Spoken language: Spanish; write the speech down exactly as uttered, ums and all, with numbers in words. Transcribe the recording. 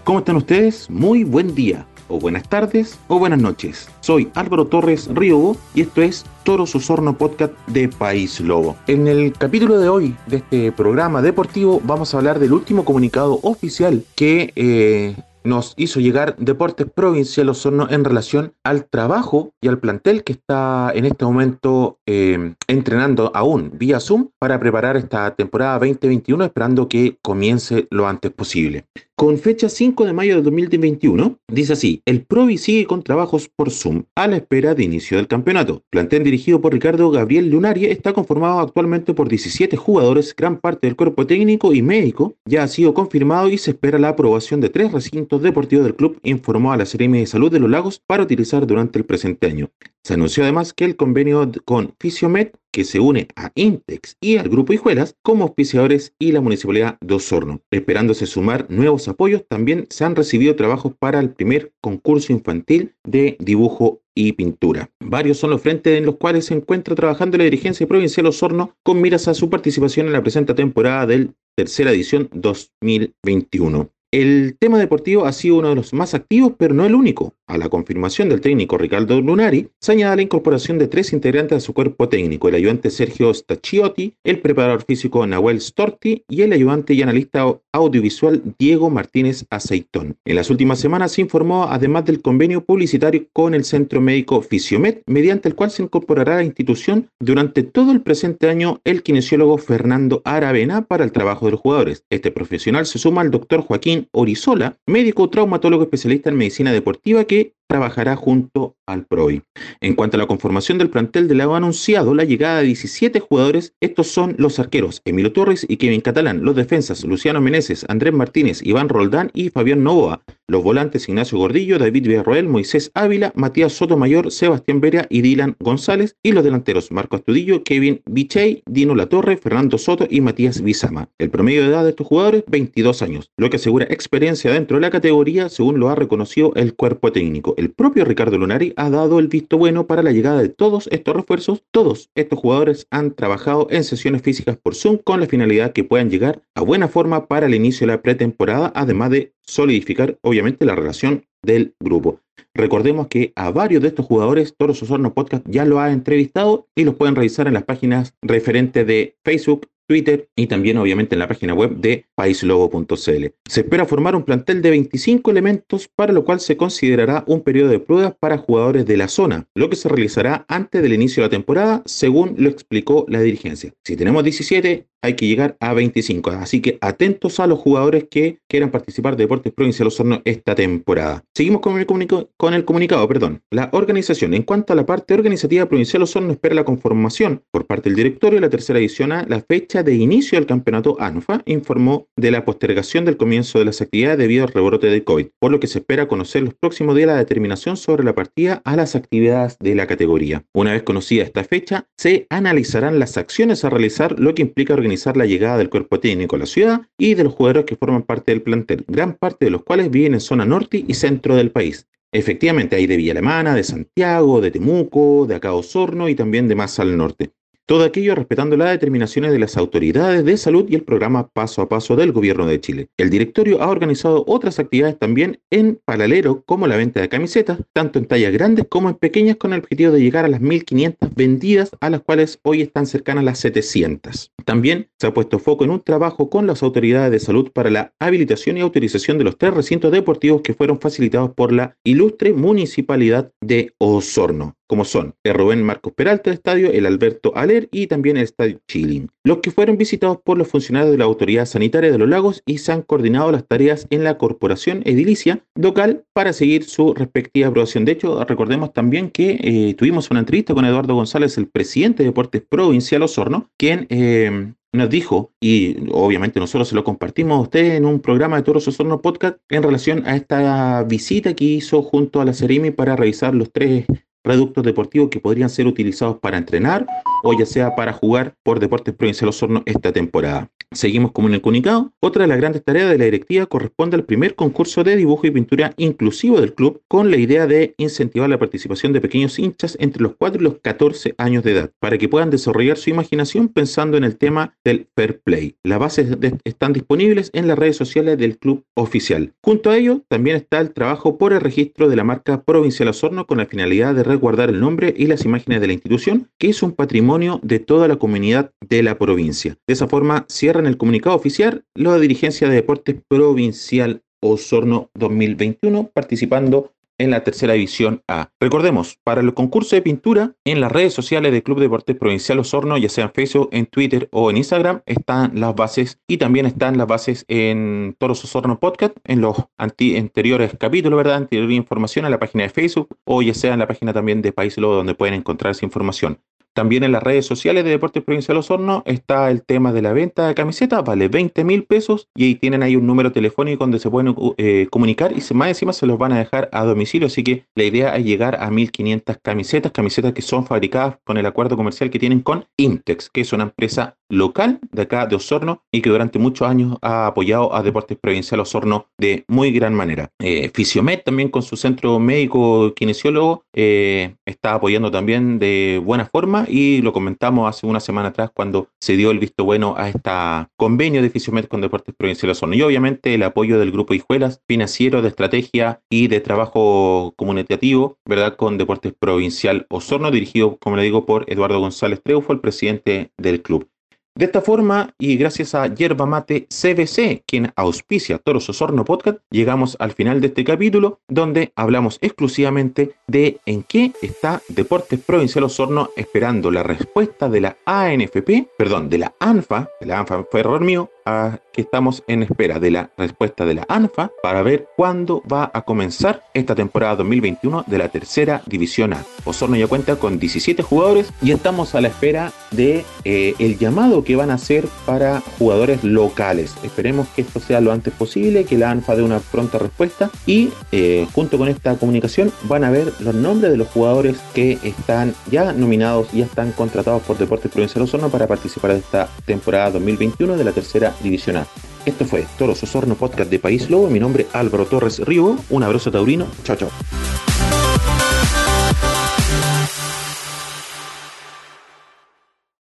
¿Cómo están ustedes? Muy buen día, o buenas tardes, o buenas noches. Soy Álvaro Torres Ríobo y esto es Toros Osorno Podcast de País Lobo. En el capítulo de hoy de este programa deportivo vamos a hablar del último comunicado oficial que eh, nos hizo llegar Deportes Provincial Osorno en relación al trabajo y al plantel que está en este momento eh, entrenando aún vía Zoom para preparar esta temporada veinte veintiuno, esperando que comience lo antes posible. Con fecha cinco de mayo de dos mil veintiuno, dice así: el Provi sigue con trabajos por Zoom a la espera de inicio del campeonato. Plantel dirigido por Ricardo Gabriel Lunari está conformado actualmente por diecisiete jugadores, gran parte del cuerpo técnico y médico ya ha sido confirmado y se espera la aprobación de tres recintos deportivos del club, informó a la Seremi de Salud de Los Lagos para utilizar durante el presente año. Se anunció además que el convenio con Fisiomed, que se une a Intex y al Grupo Hijuelas como auspiciadores, y la Municipalidad de Osorno. Esperándose sumar nuevos apoyos, también se han recibido trabajos para el primer concurso infantil de dibujo y pintura. Varios son los frentes en los cuales se encuentra trabajando la dirigencia provincial Osorno con miras a su participación en la presente temporada del tercera edición dos mil veintiuno. El tema deportivo ha sido uno de los más activos, pero no el único. A la confirmación del técnico Ricardo Lunari, se añade la incorporación de tres integrantes a su cuerpo técnico: el ayudante Sergio Stachiotti, el preparador físico Nahuel Storti y el ayudante y analista audiovisual Diego Martínez Aceitón. En las últimas semanas se informó además del convenio publicitario con el Centro Médico Fisiomed, mediante el cual se incorporará a la institución durante todo el presente año el kinesiólogo Fernando Aravena para el trabajo de los jugadores. Este profesional se suma al doctor Joaquín Orizola, médico traumatólogo especialista en medicina deportiva, que trabajará junto al Provi. En cuanto a la conformación del plantel, de la ha anunciado la llegada de diecisiete jugadores. Estos son los arqueros Emilio Torres y Kevin Catalán, los defensas Luciano Meneses, Andrés Martínez, Iván Roldán y Fabián Novoa, los volantes Ignacio Gordillo, David Villarroel, Moisés Ávila, Matías Sotomayor, Sebastián Beria y Dylan González, y los delanteros Marco Astudillo, Kevin Bichey, Dino Latorre, Fernando Soto y Matías Bizama. El promedio de edad de estos jugadores, veintidós años, lo que asegura experiencia dentro de la categoría, según lo ha reconocido el cuerpo técnico. El propio Ricardo Lunari ha dado el visto bueno para la llegada de todos estos refuerzos. Todos estos jugadores han trabajado en sesiones físicas por Zoom con la finalidad que puedan llegar a buena forma para el inicio de la pretemporada, además de solidificar obviamente la relación del grupo. Recordemos que a varios de estos jugadores Toros Osorno Podcast ya lo ha entrevistado y los pueden revisar en las páginas referentes de Facebook, Twitter y también obviamente en la página web de paislobo punto c l. Se espera formar un plantel de veinticinco elementos, para lo cual se considerará un periodo de pruebas para jugadores de la zona, lo que se realizará antes del inicio de la temporada, según lo explicó la dirigencia. Si tenemos diecisiete, hay que llegar a veinticinco, así que atentos a los jugadores que quieran participar de Deportes Provincial Osorno esta temporada. Seguimos con el, comunico- con el comunicado, perdón. La organización. En cuanto a la parte organizativa, Provincial Osorno espera la conformación por parte del directorio de la tercera edición a la fecha de inicio del campeonato. ANFA informó de la postergación del comienzo de las actividades debido al rebrote del COVID, por lo que se espera conocer los próximos días la determinación sobre la partida a las actividades de la categoría. Una vez conocida esta fecha, se analizarán las acciones a realizar, lo que implica organizar la llegada del cuerpo técnico a la ciudad y de los jugadores que forman parte del plantel, gran parte de los cuales viven en zona norte y centro del país. Efectivamente, hay de Villa Alemana, de Santiago, de Temuco, de acá Osorno y también de más al norte. Todo aquello respetando las determinaciones de las autoridades de salud y el programa Paso a Paso del Gobierno de Chile. El directorio ha organizado otras actividades también en paralelo, como la venta de camisetas, tanto en tallas grandes como en pequeñas, con el objetivo de llegar a las mil quinientas vendidas, a las cuales hoy están cercanas a las setecientas. También se ha puesto foco en un trabajo con las autoridades de salud para la habilitación y autorización de los tres recintos deportivos que fueron facilitados por la ilustre Municipalidad de Osorno, como son el Rubén Marcos Peralta Estadio, el Alberto Aler y también el Estadio Chilling, los que fueron visitados por los funcionarios de la Autoridad Sanitaria de Los Lagos, y se han coordinado las tareas en la Corporación Edilicia local para seguir su respectiva aprobación. De hecho, recordemos también que eh, tuvimos una entrevista con Eduardo González, el presidente de Deportes Provincial Osorno, quien eh, nos dijo, y obviamente nosotros se lo compartimos a usted en un programa de Toros Osorno Podcast, en relación a esta visita que hizo junto a la Seremi para revisar los tres productos deportivos que podrían ser utilizados para entrenar o ya sea para jugar por Deportes Provincial Osorno esta temporada. Seguimos con el comunicado. Otra de las grandes tareas de la directiva corresponde al primer concurso de dibujo y pintura inclusivo del club, con la idea de incentivar la participación de pequeños hinchas entre los cuatro y los catorce años de edad, para que puedan desarrollar su imaginación pensando en el tema del fair play. Las bases de, están disponibles en las redes sociales del club oficial. Junto a ello, también está el trabajo por el registro de la marca Provincial Osorno con la finalidad de resguardar el nombre y las imágenes de la institución, que es un patrimonio de toda la comunidad de la provincia. De esa forma, cierran el comunicado oficial la dirigencia de Deportes Provincial Osorno dos mil veintiuno, participando en la tercera división A. Recordemos, para el concurso de pintura, en las redes sociales del Club Deportes Provincial Osorno, ya sea en Facebook, en Twitter o en Instagram, están las bases y también están las bases en Toros Osorno Podcast, en los anti anteriores capítulos, ¿verdad? Anterior información en la página de Facebook o ya sea en la página también de País Lobo, donde pueden encontrar esa información. También en las redes sociales de Deportes Provincial Osorno está el tema de la venta de camisetas, vale veinte mil pesos y ahí tienen ahí un número telefónico donde se pueden eh, comunicar y más encima se los van a dejar a domicilio, así que la idea es llegar a mil quinientas camisetas, camisetas que son fabricadas con el acuerdo comercial que tienen con Intex, que es una empresa local de acá de Osorno y que durante muchos años ha apoyado a Deportes Provincial Osorno de muy gran manera. Eh, Fisiomed también con su centro médico kinesiólogo eh, está apoyando también de buena forma y lo comentamos hace una semana atrás cuando se dio el visto bueno a este convenio de Fisiomed con Deportes Provincial Osorno y obviamente el apoyo del Grupo Hijuelas financiero, de estrategia y de trabajo comunicativo, ¿verdad? Con Deportes Provincial Osorno, dirigido, como le digo, por Eduardo González Treufo, el presidente del club. De esta forma, y gracias a Yerba Mate C B C, quien auspicia Toros Osorno Podcast, llegamos al final de este capítulo, donde hablamos exclusivamente de en qué está Deportes Provincial Osorno esperando la respuesta de la A N F P, perdón, de la ANFA, de la ANFA fue error mío, a que estamos en espera de la respuesta de la ANFA para ver cuándo va a comenzar esta temporada dos mil veintiuno de la tercera división A. Osorno ya cuenta con diecisiete jugadores y estamos a la espera de eh, el llamado que van a hacer para jugadores locales. Esperemos que esto sea lo antes posible, que la ANFA dé una pronta respuesta y eh, junto con esta comunicación van a ver los nombres de los jugadores que están ya nominados y ya están contratados por Deportes Provincial Osorno para participar de esta temporada dos mil veintiuno de la tercera división A. Esto fue Toros Osorno Podcast de País Lobo. Mi nombre es Álvaro Torres Río. Un abrazo taurino. Chao, chao.